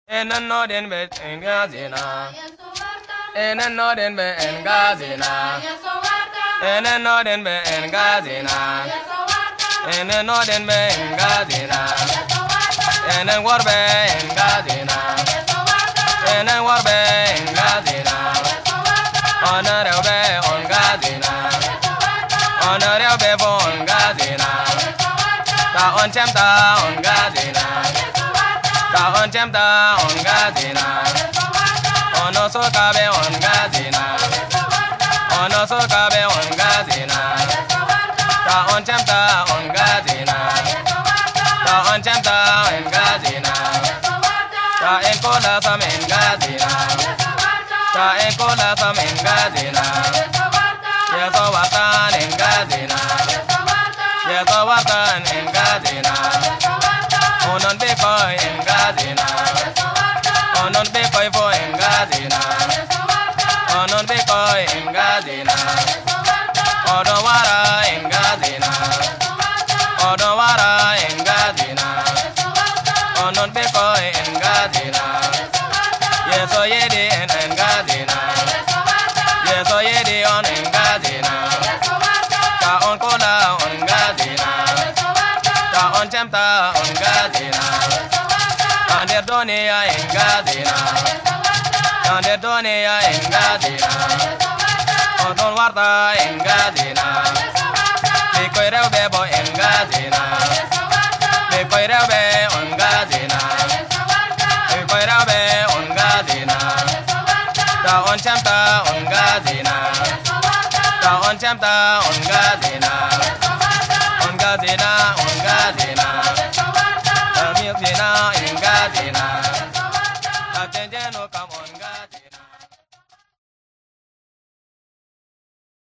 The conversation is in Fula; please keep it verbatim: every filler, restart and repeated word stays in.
Enan noden be engazina. Enan noden be engazina. Enan noden be engazina. Enan noden be engazina. Enan warbe engazina. Enan warbe engazina. Honor be engazina. Honor be engazina. Ta on chamta engazina. Ta on chamta engazina. Ono so kabe engazina. Ono so kabe engazina. Ta on chamta engazina. Ta on chamta engazina. Ta en kola sam engazina. Ta en kola sam engazina. Yeso watan engazina. Yeso watan engazina. Onon be koi engazina. Onon be koi fo engazina. Onon be koi engazina. Odon wara engazina. Odon wara engazina. Onon be koi engazina. Yeso yedi engazina. Yeso yedi on engazina. Ta on kola engazina. Ta on chamta engazina. Ande donia engazina. Ande donia engazina. Odon warta engazina. Be koi rebe bo engazina. Be koi rebe engazina. Be koi rebe engazina. Ta on chamta engazina. Ta on chamta engazina. Engazina engazina. Engazina engazina. Ta tenjeno come on.